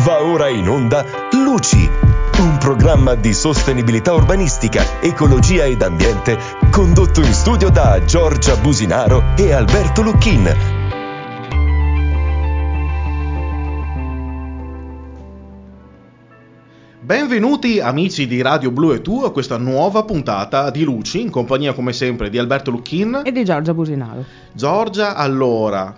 Va ora in onda Luci, un programma di sostenibilità urbanistica, ecologia ed ambiente, condotto in studio da Giorgia Businaro e Alberto Lucchin. Benvenuti amici di Radio Blu e Tu a questa nuova puntata di Luci, in compagnia come sempre di Alberto Lucchin e di Giorgia Businaro. Giorgia, allora...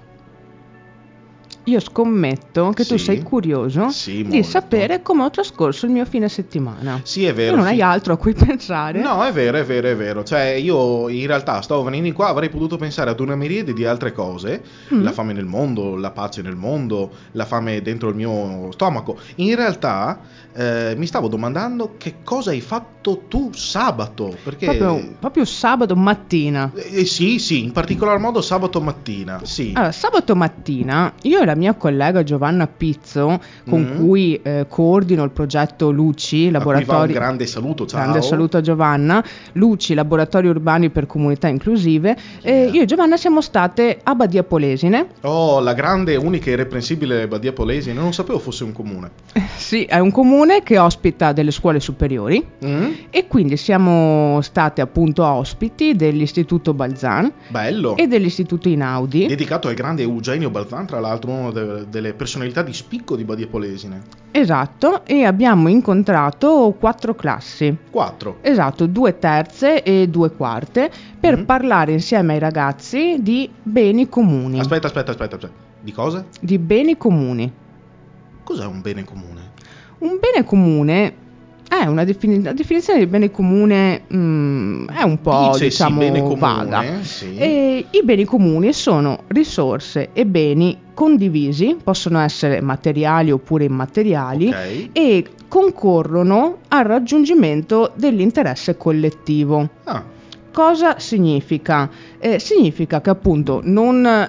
Io scommetto che tu sei curioso di sapere come ho trascorso il mio fine settimana. Sì, è vero. Tu non hai altro a cui pensare? No, è vero. Cioè, io in realtà stavo venendo qua, avrei potuto pensare ad una miriade di altre cose. La fame nel mondo, la pace nel mondo, la fame dentro il mio stomaco. In realtà mi stavo domandando che cosa hai fatto tu sabato. Perché... Proprio sabato mattina. Sì, in particolar modo sabato mattina, sì. Allora, sabato mattina io e la mia collega Giovanna Pizzo, con cui coordino il progetto Luci, laboratori... A cui va un grande saluto, ciao. Grande saluto a Giovanna. Luci, laboratori urbani per comunità inclusive. Io e Giovanna siamo state a Badia Polesine. Oh, la grande, unica e irreprensibile Badia Polesine, non sapevo fosse un comune. Sì, è un comune che ospita delle scuole superiori e quindi siamo state appunto ospiti dell'Istituto Balzan. Bello. E dell'Istituto Inaudi, dedicato al grande Eugenio Balzan, tra l'altro una delle personalità di spicco di Badia Polesine. Esatto, e abbiamo incontrato 4 classi. 4? Esatto, 2 terze e 2 quarte per parlare insieme ai ragazzi di beni comuni. Aspetta. Di cosa? Di beni comuni. Cos'è un bene comune? Un bene comune è la definizione di bene comune è un po' diciamo bene comune, vaga. Sì. E i beni comuni sono risorse e beni condivisi, possono essere materiali oppure immateriali, okay, e concorrono al raggiungimento dell'interesse collettivo. Cosa significa? Significa che appunto non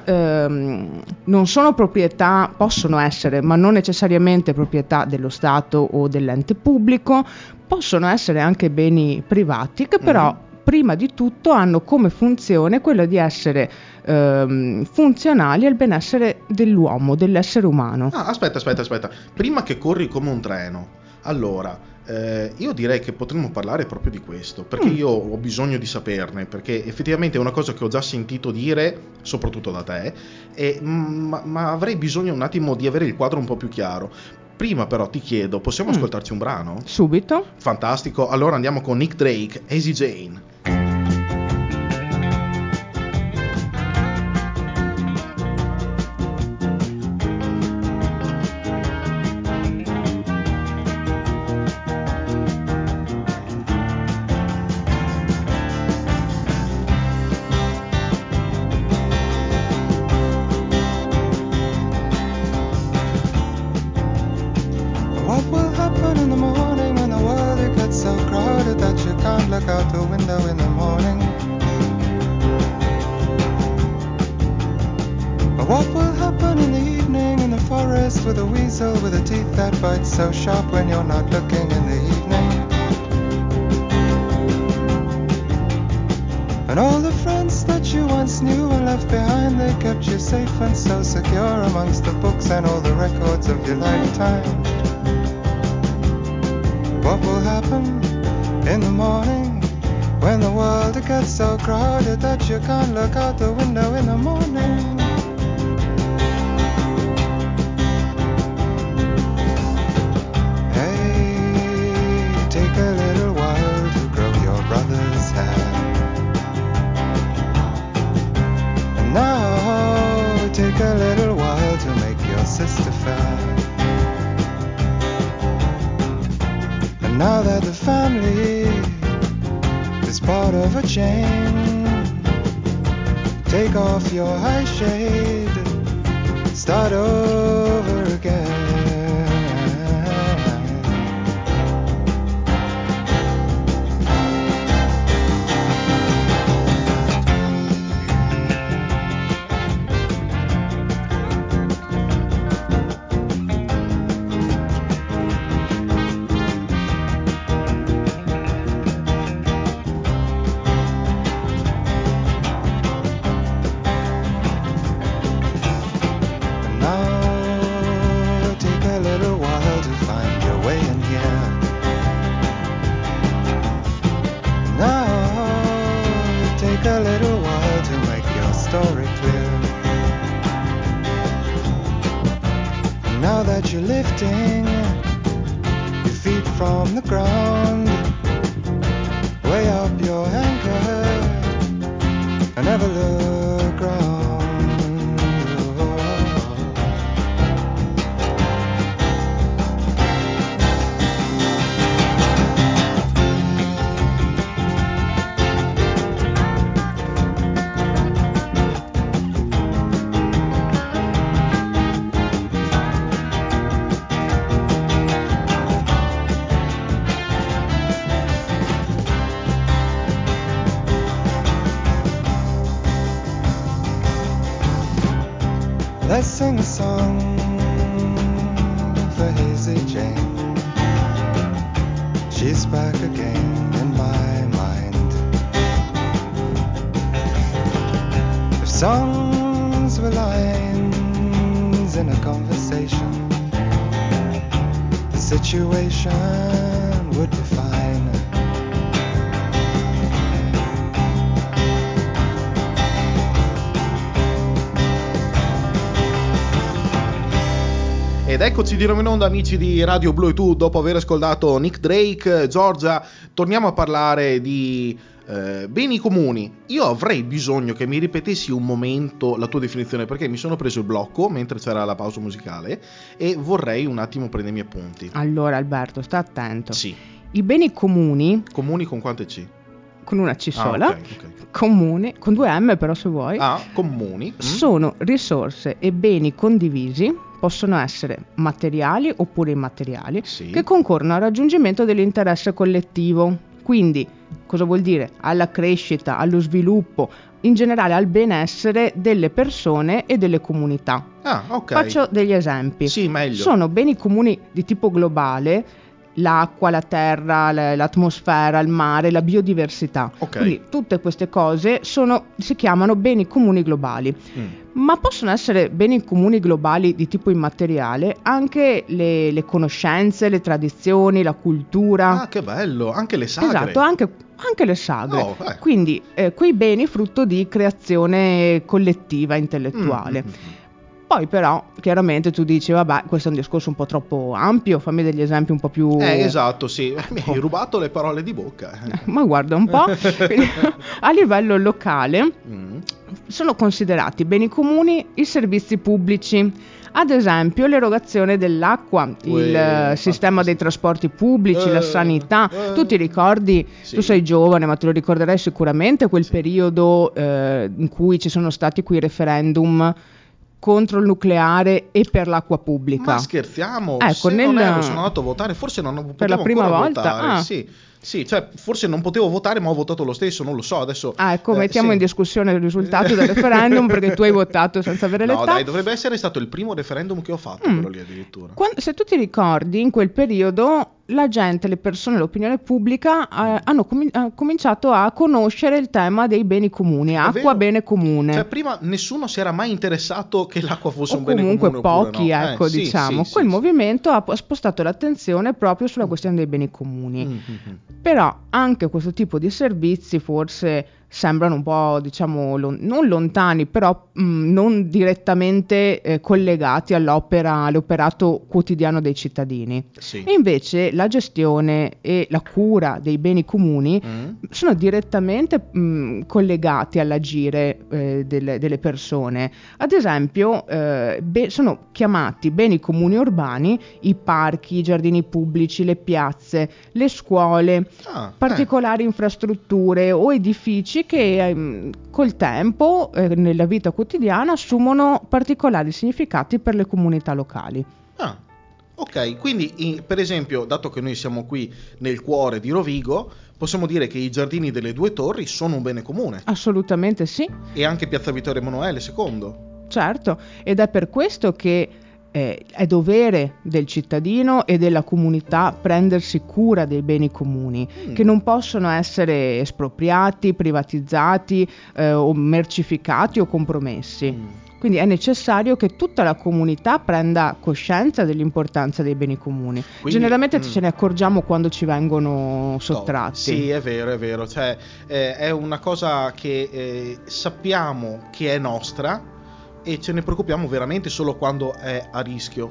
sono proprietà, possono essere, ma non necessariamente proprietà dello Stato o dell'ente pubblico, possono essere anche beni privati che però prima di tutto hanno come funzione quella di essere funzionali al benessere dell'uomo, dell'essere umano. Aspetta. Prima che corri come un treno, allora... io direi che potremmo parlare proprio di questo, perché io ho bisogno di saperne, perché effettivamente è una cosa che ho già sentito dire, soprattutto da te, ma avrei bisogno un attimo di avere il quadro un po' più chiaro. Prima però ti chiedo, possiamo ascoltarci un brano? Subito. Fantastico, allora andiamo con Nick Drake, Easy Jane. So sharp when you're not looking in the evening. And all the friends that you once knew and left behind, they kept you safe and so secure amongst the books and all the records of your lifetime. What will happen in the morning when the world gets so crowded that you can't look out the window in the morning? Now that the family is part of a chain, take off your high shade, start over again. that you're lifting your feet from the ground, way up your anchor, and never look round. Let's sing a song for Hazy Jane. She's back again in my mind. If songs were lines in a conversation, the situation would be fine. Ed eccoci di nuovo in onda, amici di Radio Blu e Tu, dopo aver ascoltato Nick Drake, Giorgia, torniamo a parlare di beni comuni. Io avrei bisogno che mi ripetessi un momento la tua definizione, perché mi sono preso il blocco mentre c'era la pausa musicale e vorrei un attimo prendere i miei appunti. Allora Alberto, sta attento. Sì. I beni comuni... Comuni con quante C? Con una C sola. Okay. Comuni, con 2 M però se vuoi. Comuni. Sono risorse e beni condivisi, possono essere materiali oppure immateriali, sì, che concorrono al raggiungimento dell'interesse collettivo. Quindi, cosa vuol dire? Alla crescita, allo sviluppo, in generale al benessere delle persone e delle comunità. Okay. Faccio degli esempi. Sì, meglio. Sono beni comuni di tipo globale, l'acqua, la terra, l'atmosfera, il mare, la biodiversità. Okay. Quindi tutte queste cose si chiamano beni comuni globali. Ma possono essere beni comuni globali di tipo immateriale anche le conoscenze, le tradizioni, la cultura. Che bello, anche le sagre. Esatto, anche le sagre. Quindi quei beni frutto di creazione collettiva, intellettuale. Poi però chiaramente tu dici vabbè, questo è un discorso un po' troppo ampio, fammi degli esempi un po' più... Esatto, sì, mi hai rubato le parole di bocca. Ma guarda un po'. Quindi, a livello locale sono considerati beni comuni i servizi pubblici, ad esempio l'erogazione dell'acqua, il sistema dei trasporti pubblici, la sanità. Tu ti ricordi, sì, tu sei giovane ma te lo ricorderai sicuramente quel periodo in cui ci sono stati quei referendum contro il nucleare e per l'acqua pubblica. Ma scherziamo? Ecco, sono andato a votare, forse non potevo per la prima volta votare. Sì, cioè forse non potevo votare, ma ho votato lo stesso, non lo so adesso. Ecco, mettiamo in discussione il risultato del referendum perché tu hai votato senza avere l'età. No, dai, dovrebbe essere stato il primo referendum che ho fatto, quello lì addirittura. Se tu ti ricordi, in quel periodo la gente, le persone, l'opinione pubblica hanno cominciato a conoscere il tema dei beni comuni, acqua bene comune. Cioè prima nessuno si era mai interessato che l'acqua fosse un bene comune. Comunque pochi, no? Ecco, diciamo. Quel movimento ha spostato l'attenzione proprio sulla questione dei beni comuni. Però anche questo tipo di servizi forse sembrano un po', diciamo, non lontani, però non direttamente collegati all'operato quotidiano dei cittadini. Sì. E invece la gestione e la cura dei beni comuni sono direttamente collegati all'agire delle persone. Ad esempio, sono chiamati beni comuni urbani i parchi, i giardini pubblici, le piazze, le scuole, particolari infrastrutture o edifici che col tempo nella vita quotidiana assumono particolari significati per le comunità locali. Ok, quindi per esempio, dato che noi siamo qui nel cuore di Rovigo, possiamo dire che i giardini delle Due Torri sono un bene comune. Assolutamente sì. E anche Piazza Vittorio Emanuele II. Certo, ed è per questo che è dovere del cittadino e della comunità prendersi cura dei beni comuni, che non possono essere espropriati, privatizzati o mercificati o compromessi. Quindi è necessario che tutta la comunità prenda coscienza dell'importanza dei beni comuni. Quindi, generalmente ce ne accorgiamo quando ci vengono sottratti. Sì, è vero. Cioè, è una cosa che sappiamo che è nostra e ce ne preoccupiamo veramente solo quando è a rischio.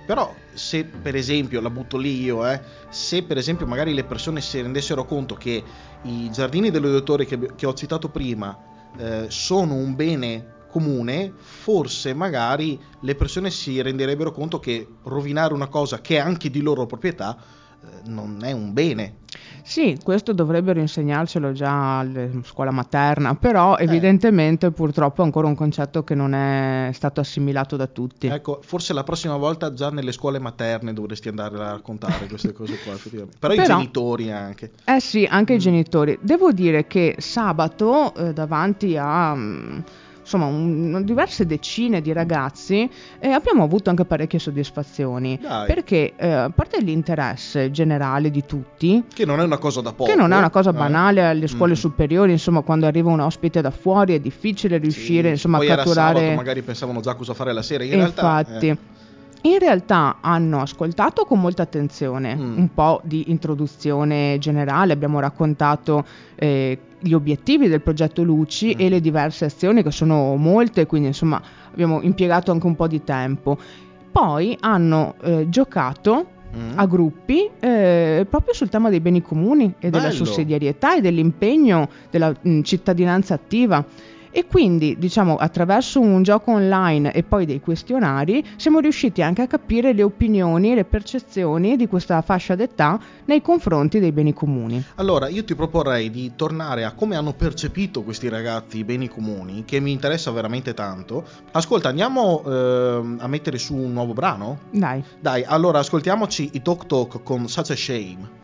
Però se per esempio, la butto lì io, se per esempio magari le persone si rendessero conto che i giardini dell'uditore che ho citato prima sono un bene comune, forse magari le persone si renderebbero conto che rovinare una cosa che è anche di loro proprietà non è un bene. Sì, questo dovrebbero insegnarcelo già alla scuola materna, però evidentemente purtroppo è ancora un concetto che non è stato assimilato da tutti. Ecco, forse la prossima volta già nelle scuole materne dovresti andare a raccontare queste cose qua, effettivamente. Però i genitori anche. Sì, anche i genitori. Devo dire che sabato davanti a insomma diverse decine di ragazzi abbiamo avuto anche parecchie soddisfazioni. Dai. Perché a parte l'interesse generale di tutti, che non è una cosa da poco, che non è una cosa banale alle scuole superiori, insomma, quando arriva un ospite da fuori è difficile riuscire insomma poi a catturare. Era sabato, magari pensavano già cosa fare la sera, Infatti in realtà hanno ascoltato con molta attenzione un po' di introduzione generale, abbiamo raccontato gli obiettivi del progetto Luci e le diverse azioni, che sono molte, quindi insomma abbiamo impiegato anche un po' di tempo. Poi hanno giocato a gruppi proprio sul tema dei beni comuni e della sussidiarietà e dell'impegno della cittadinanza attiva. E quindi, diciamo, attraverso un gioco online e poi dei questionari siamo riusciti anche a capire le opinioni e le percezioni di questa fascia d'età nei confronti dei beni comuni. Allora, io ti proporrei di tornare a come hanno percepito questi ragazzi i beni comuni, che mi interessa veramente tanto. Ascolta, andiamo a mettere su un nuovo brano? Dai, allora ascoltiamoci i Talk Talk con Such a Shame.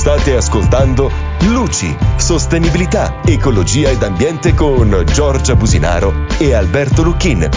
State ascoltando Luci, sostenibilità, ecologia ed ambiente con Giorgia Businaro e Alberto Lucchin.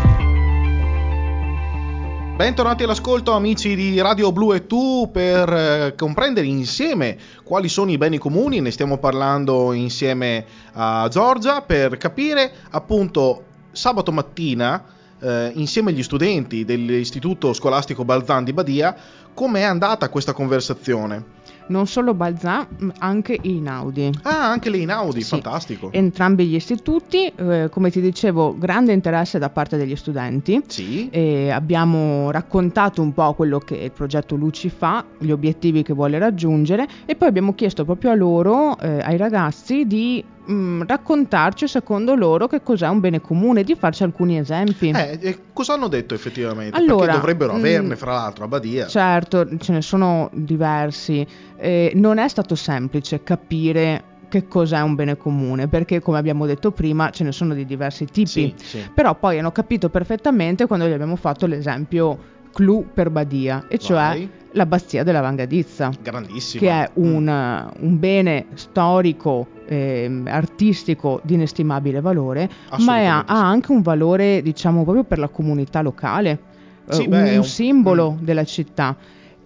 Bentornati all'ascolto, amici di Radio Blu e Tu, per comprendere insieme quali sono i beni comuni. Ne stiamo parlando insieme a Giorgia per capire appunto sabato mattina insieme agli studenti dell'Istituto Scolastico Balzan di Badia come è andata questa conversazione. Non solo Balzan, anche Einaudi. Ah, anche le Einaudi, sì. Fantastico. Entrambi gli istituti, come ti dicevo, grande interesse da parte degli studenti. Sì. Abbiamo raccontato un po' quello che il progetto Luci fa, gli obiettivi che vuole raggiungere, e poi abbiamo chiesto proprio a loro, ai ragazzi, di raccontarci secondo loro che cos'è un bene comune, di farci alcuni esempi. Cosa hanno detto effettivamente? Allora, perché dovrebbero averne, fra l'altro, a Badia. Certo, ce ne sono diversi. Non è stato semplice capire che cos'è un bene comune, perché come abbiamo detto prima ce ne sono di diversi tipi. Sì. Però poi hanno capito perfettamente quando gli abbiamo fatto l'esempio clou per Badia, e cioè l'abbazia della Vangadizza, grandissima, che è un bene storico, artistico di inestimabile valore, ma ha anche un valore, diciamo, proprio per la comunità locale, un simbolo della città.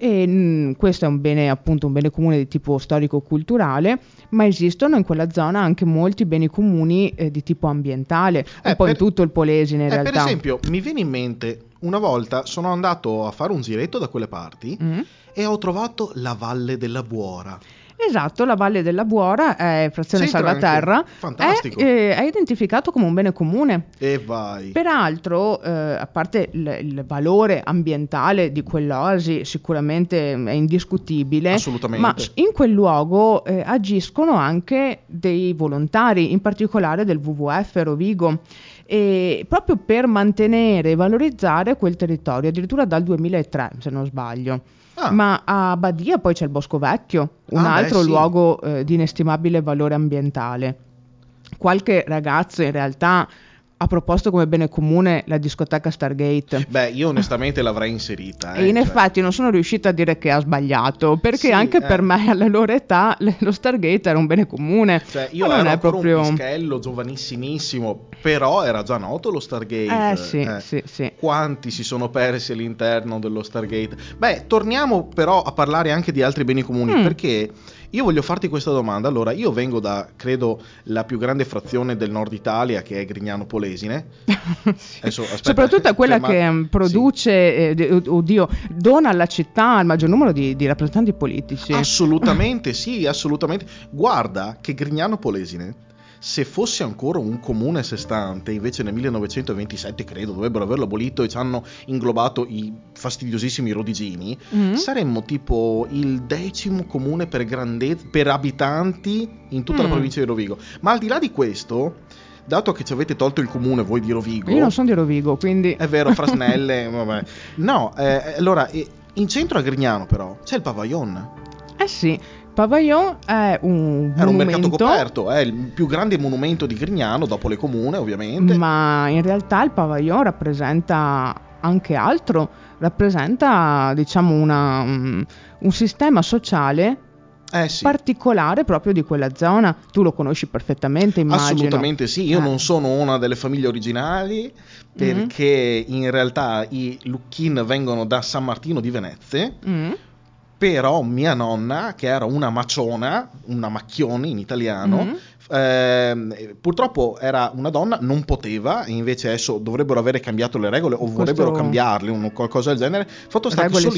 E questo è un bene, appunto, un bene comune di tipo storico-culturale, ma esistono in quella zona anche molti beni comuni di tipo ambientale, un po' in tutto il Polesine in realtà. Per esempio, mi viene in mente, una volta sono andato a fare un giretto da quelle parti e ho trovato la Valle della Buora. Esatto, la Valle della Buora è frazione Salvaterra, fantastico. È identificato come un bene comune. E vai. Peraltro, a parte il valore ambientale di quell'oasi, sicuramente è indiscutibile. Assolutamente. Ma in quel luogo agiscono anche dei volontari, in particolare del WWF Rovigo, e proprio per mantenere e valorizzare quel territorio, addirittura dal 2003, se non sbaglio. Ma a Badia poi c'è il Bosco Vecchio, un altro luogo di inestimabile valore ambientale. Qualche ragazzo in realtà ha proposto come bene comune la discoteca Stargate. Beh, io onestamente l'avrei inserita. E in effetti non sono riuscita a dire che ha sbagliato, perché anche per me alla loro età lo Stargate era un bene comune. Cioè, io ero ancora un pischello, giovanissimissimo, però era già noto lo Stargate. Sì. Quanti si sono persi all'interno dello Stargate? Beh, torniamo però a parlare anche di altri beni comuni, perché io voglio farti questa domanda. Allora, io vengo da, credo, la più grande frazione del nord Italia, che è Grignano Polesine. Adesso, soprattutto è quella che produce, dona alla città il maggior numero di rappresentanti politici. Assolutamente sì, assolutamente. Guarda che Grignano Polesine, se fosse ancora un comune a sé stante, invece nel 1927 credo dovrebbero averlo abolito e ci hanno inglobato i fastidiosissimi rodigini, saremmo tipo il 10° comune per grandezza, per abitanti in tutta la provincia di Rovigo. Ma al di là di questo, dato che ci avete tolto il comune voi di Rovigo, io non sono di Rovigo, quindi è vero, Frasnelle vabbè. No, allora in centro a Grignano però c'è il Pavillon. Sì, Pavillon è un mercato coperto, è il più grande monumento di Grignano dopo le comune, ovviamente. Ma in realtà il Pavillon rappresenta anche altro, rappresenta, diciamo, un sistema sociale particolare proprio di quella zona. Tu lo conosci perfettamente, immagino. Assolutamente sì, io non sono una delle famiglie originali, perché in realtà i Lucchin vengono da San Martino di Venezia. Però mia nonna, che era una maciona, una macchione in italiano, purtroppo era una donna, non poteva, e invece adesso dovrebbero avere cambiato le regole o vorrebbero cambiarle, qualcosa del genere. Fatto sta che solo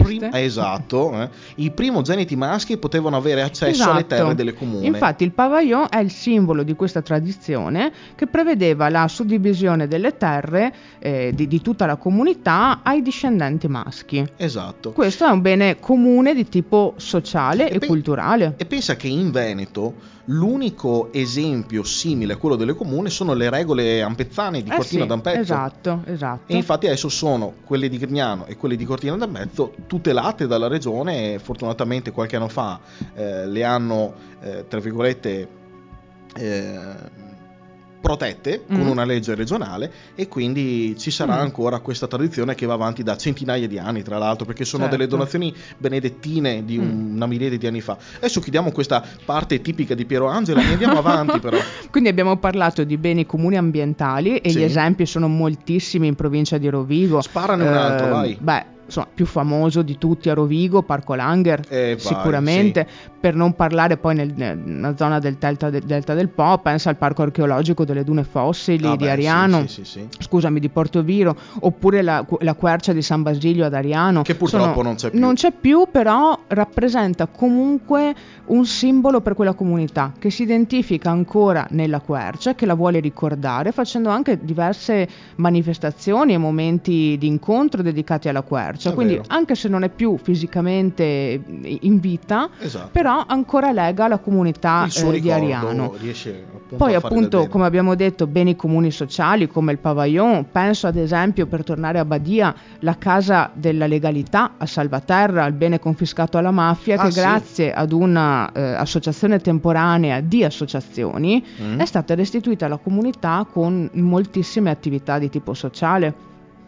i primogeniti maschi potevano avere accesso alle terre delle comuni. Infatti il Pavillon è il simbolo di questa tradizione, che prevedeva la suddivisione delle terre di tutta la comunità ai discendenti maschi. Esatto. Questo è un bene comune di tipo sociale e culturale. E pensa che in Veneto l'unico esempio simile a quello delle comune sono le regole ampezzane di Cortina d'Ampezzo. Esatto. E infatti adesso sono quelle di Grignano e quelle di Cortina d'Ampezzo tutelate dalla regione, e fortunatamente qualche anno fa le hanno tra virgolette protette con una legge regionale, e quindi ci sarà ancora questa tradizione che va avanti da centinaia di anni, tra l'altro, perché sono delle donazioni benedettine di una miriade di anni fa. Adesso chiudiamo questa parte tipica di Piero Angela e andiamo avanti però. Quindi abbiamo parlato di beni comuni ambientali e gli esempi sono moltissimi in provincia di Rovigo. Sparane un altro, vai. Beh, insomma, più famoso di tutti a Rovigo, Parco Langer, sicuramente, per non parlare poi nella zona del delta del Po, pensa al parco archeologico delle dune fossili di Ariano, scusami, di Portoviro, oppure la quercia di San Basilio ad Ariano, che purtroppo non c'è più, però rappresenta comunque un simbolo per quella comunità che si identifica ancora nella quercia, che la vuole ricordare, facendo anche diverse manifestazioni e momenti di incontro dedicati alla quercia. Quindi anche se non è più fisicamente in vita, però ancora lega la comunità di Ariano. Poi appunto, come abbiamo detto, beni comuni sociali come il pavillon. Penso ad esempio, per tornare a Badia, la casa della legalità a Salvaterra, il bene confiscato alla mafia, che grazie ad una associazione temporanea di associazioni è stata restituita alla comunità con moltissime attività di tipo sociale.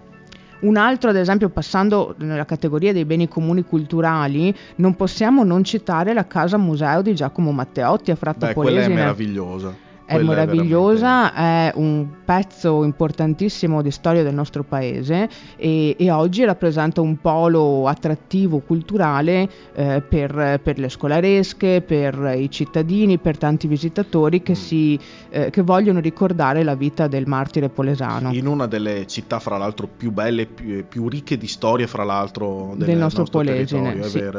Un altro, ad esempio, passando nella categoria dei beni comuni culturali, non possiamo non citare la casa museo di Giacomo Matteotti a Fratta Polesine. Quella è meravigliosa. È meravigliosa, è un pezzo importantissimo di storia del nostro paese e oggi rappresenta un polo attrattivo culturale per le scolaresche, per i cittadini, per tanti visitatori che vogliono ricordare la vita del martire polesano. In una delle città, fra l'altro, più belle, più ricche di storia, fra l'altro, del nostro Polesine. Territorio.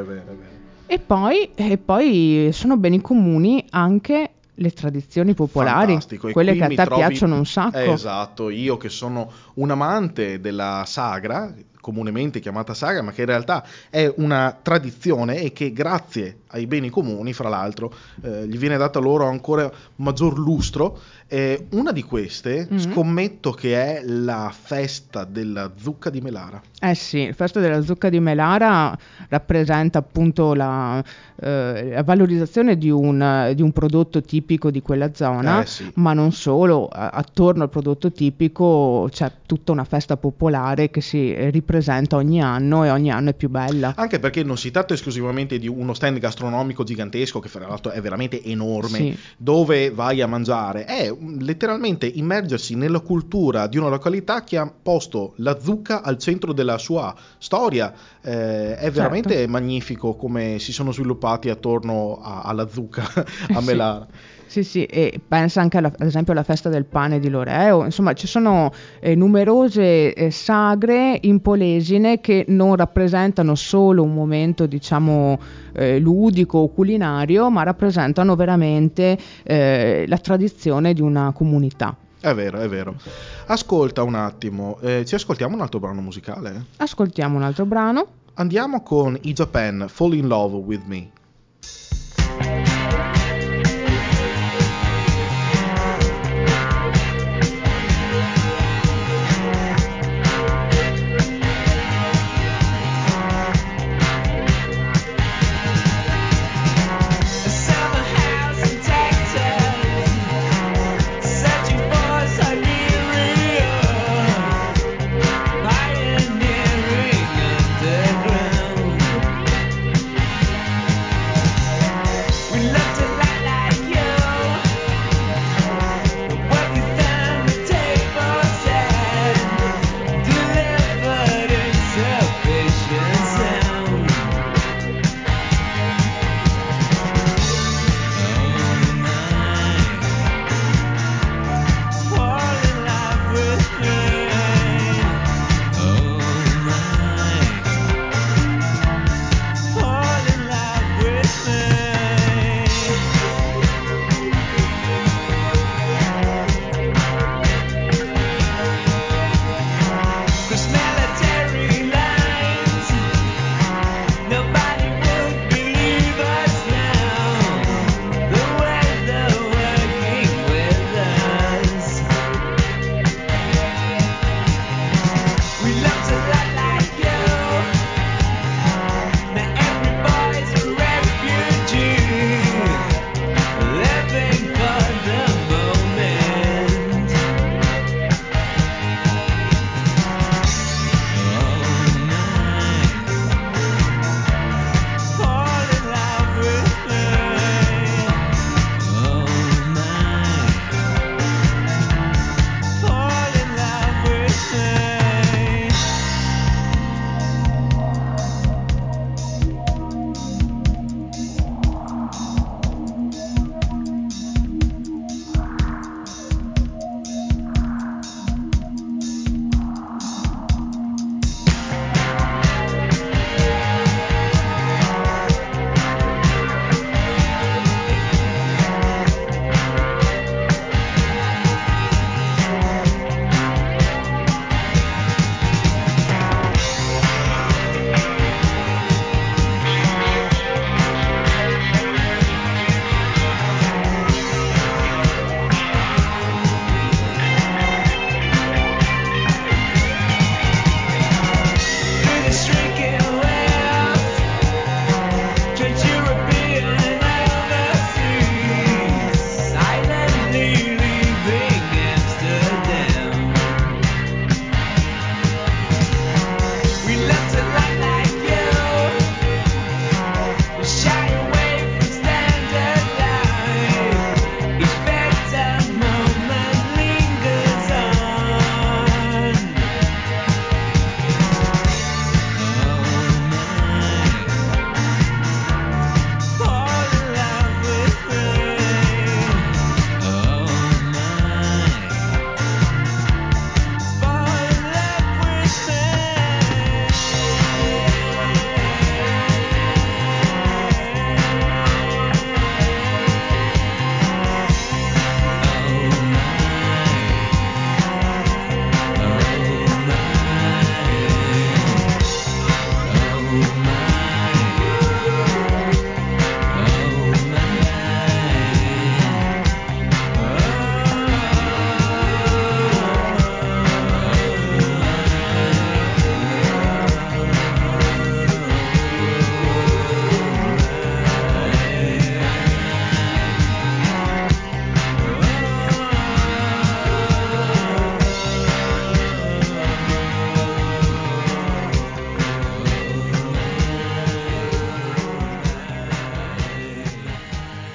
È vero. E poi sono beni comuni anche le tradizioni popolari. Fantastico. Quelle che a te piacciono un sacco. Esatto, io che sono un amante della sagra, comunemente chiamata sagra, ma che in realtà è una tradizione e che grazie ai beni comuni, fra l'altro, gli viene data loro ancora maggior lustro. Una di queste scommetto che è la festa della zucca di Melara. Sì, la festa della zucca di Melara rappresenta appunto la valorizzazione di un prodotto tipico di quella zona, ma non solo, attorno al prodotto tipico c'è tutta una festa popolare che si ripresenta ogni anno e ogni anno è più bella. Anche perché non si tratta esclusivamente di uno stand gastronomico gigantesco, che fra l'altro è veramente enorme, dove vai a mangiare, è letteralmente immergersi nella cultura di una località che ha posto la zucca al centro della sua storia. È veramente magnifico come si sono sviluppati attorno alla zucca a Melara. Sì, e pensa anche ad esempio alla festa del pane di Loreo. Insomma, ci sono numerose sagre in Polesine che non rappresentano solo un momento, diciamo, ludico o culinario, ma rappresentano veramente la tradizione di una comunità. È vero. Ascolta un attimo, ci ascoltiamo un altro brano musicale? Ascoltiamo un altro brano. Andiamo con i Japan, Fall in Love with Me.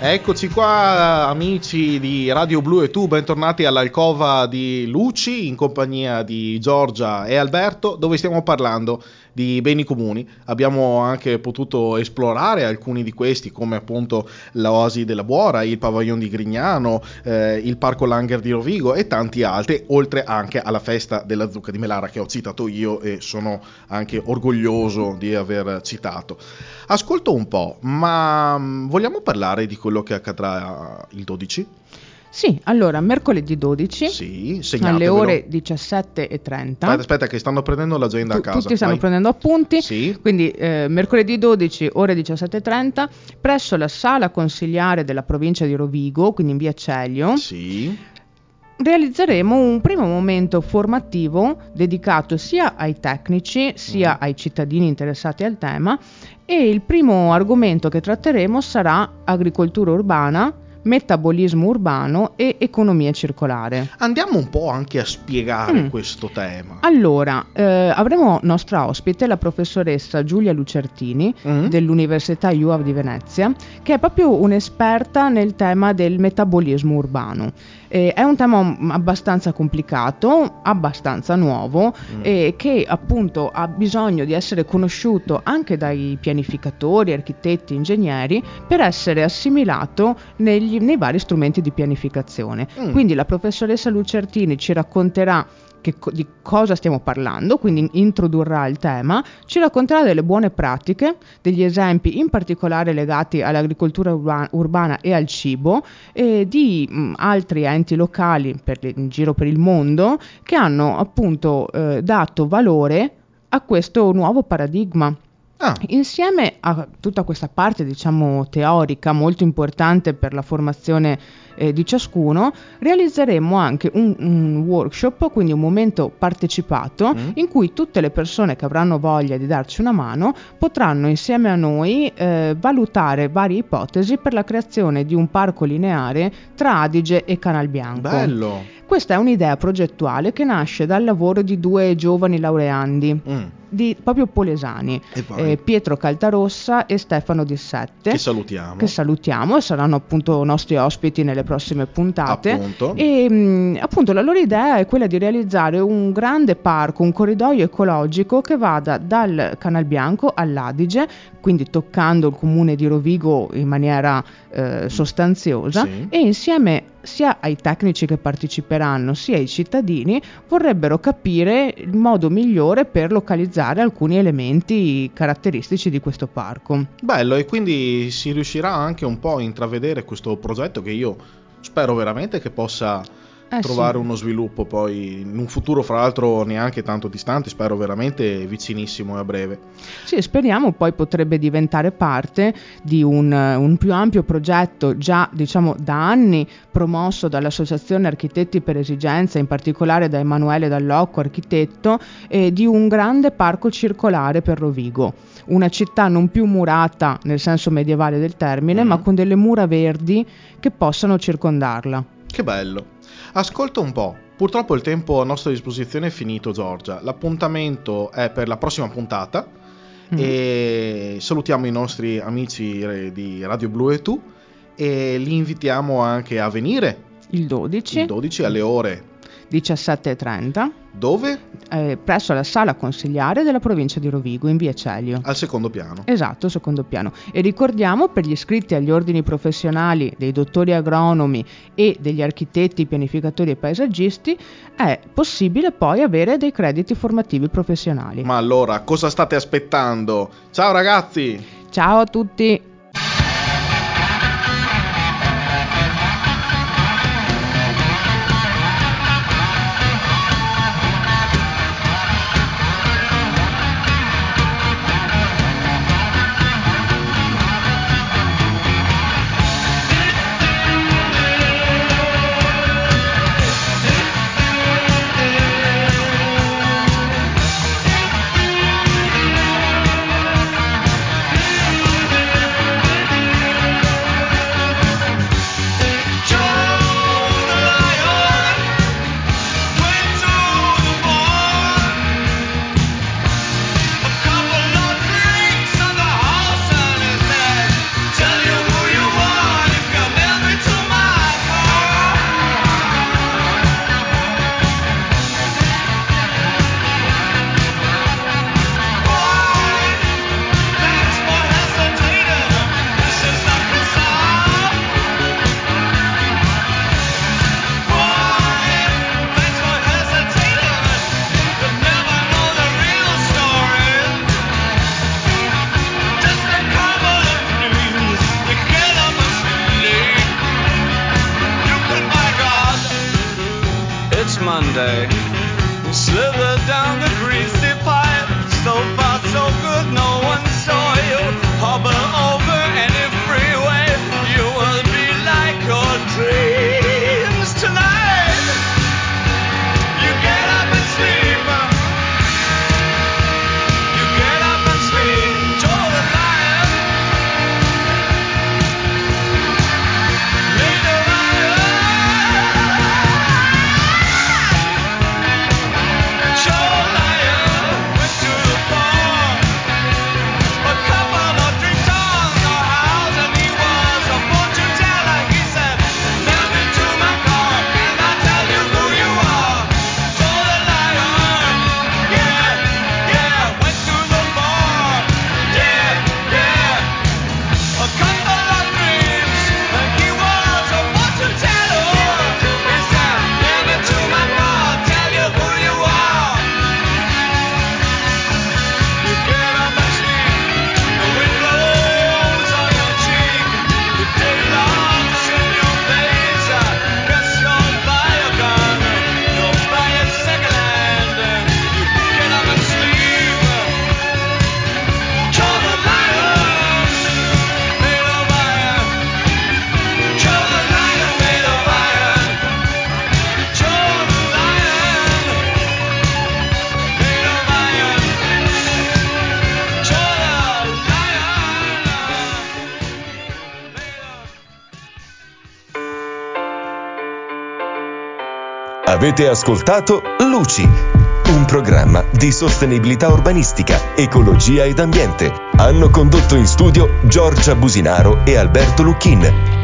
Eccoci qua amici di Radio Blu e Tu, bentornati all'alcova di Luci in compagnia di Giorgia e Alberto, dove stiamo parlando di beni comuni. Abbiamo anche potuto esplorare alcuni di questi, come appunto l'Oasi della Buora, il Pavillon di Grignano, il Parco Langer di Rovigo e tanti altri, oltre anche alla festa della zucca di Melara che ho citato io e sono anche orgoglioso di aver citato. Ascolto un po', ma vogliamo parlare di quello che accadrà il 12? Sì, allora, mercoledì 12, sì, alle ore 17:30. Aspetta che stanno prendendo l'agenda a casa. Tutti stanno prendendo appunti, sì. Quindi mercoledì 12, ore 17:30, presso la sala consiliare della provincia di Rovigo, quindi in via Celio. Sì. Realizzeremo un primo momento formativo dedicato sia ai tecnici sia ai cittadini interessati al tema, e il primo argomento che tratteremo sarà agricoltura urbana, metabolismo urbano e economia circolare. Andiamo un po' anche a spiegare questo tema. Allora, avremo nostra ospite la professoressa Giulia Lucertini dell'Università IUAV di Venezia, che è proprio un'esperta nel tema del metabolismo urbano. È un tema abbastanza complicato, abbastanza nuovo, che appunto ha bisogno di essere conosciuto anche dai pianificatori, architetti, ingegneri, per essere assimilato nei vari strumenti di pianificazione. Quindi la professoressa Lucertini ci racconterà di cosa stiamo parlando, quindi introdurrà il tema, ci racconterà delle buone pratiche, degli esempi in particolare legati all'agricoltura urbana e al cibo, e di altri enti locali in giro per il mondo che hanno appunto dato valore a questo nuovo paradigma. Insieme a tutta questa parte, diciamo, teorica molto importante per la formazione di ciascuno, realizzeremo anche un workshop, quindi un momento partecipato in cui tutte le persone che avranno voglia di darci una mano potranno insieme a noi valutare varie ipotesi per la creazione di un parco lineare tra Adige e Canalbianco. Bello! Questa è un'idea progettuale che nasce dal lavoro di due giovani laureandi, proprio polesani, Pietro Caltarossa e Stefano Dissette, che salutiamo e saranno appunto nostri ospiti nelle prossime puntate. Appunto. E appunto la loro idea è quella di realizzare un grande parco, un corridoio ecologico che vada dal Canalbianco all'Adige, quindi toccando il comune di Rovigo in maniera sostanziosa, e insieme sia ai tecnici che parteciperanno sia ai cittadini vorrebbero capire il modo migliore per localizzare alcuni elementi caratteristici di questo parco. Bello, e quindi si riuscirà anche un po' a intravedere questo progetto che io spero veramente che possa trovare uno sviluppo poi in un futuro, fra l'altro neanche tanto distante, spero veramente vicinissimo e a breve. Sì, speriamo. Poi potrebbe diventare parte di un più ampio progetto già, diciamo, da anni promosso dall'Associazione Architetti per Esigenza, in particolare da Emanuele Dallocco, architetto, di un grande parco circolare per Rovigo, una città non più murata nel senso medievale del termine, ma con delle mura verdi che possano circondarla. Che bello! Ascolta un po', purtroppo il tempo a nostra disposizione è finito, Giorgia. L'appuntamento è per la prossima puntata e salutiamo i nostri amici di Radio Blu e Tu e li invitiamo anche a venire il 12 alle ore 17:30. Dove? Presso la sala consiliare della provincia di Rovigo in via Celio. Al secondo piano. Esatto, secondo piano. E ricordiamo, per gli iscritti agli ordini professionali dei dottori agronomi e degli architetti, pianificatori e paesaggisti, è possibile poi avere dei crediti formativi professionali. Ma allora, cosa state aspettando? Ciao ragazzi! Ciao a tutti! Avete ascoltato Luci, un programma di sostenibilità urbanistica, ecologia ed ambiente. Hanno condotto in studio Giorgia Businaro e Alberto Lucchin.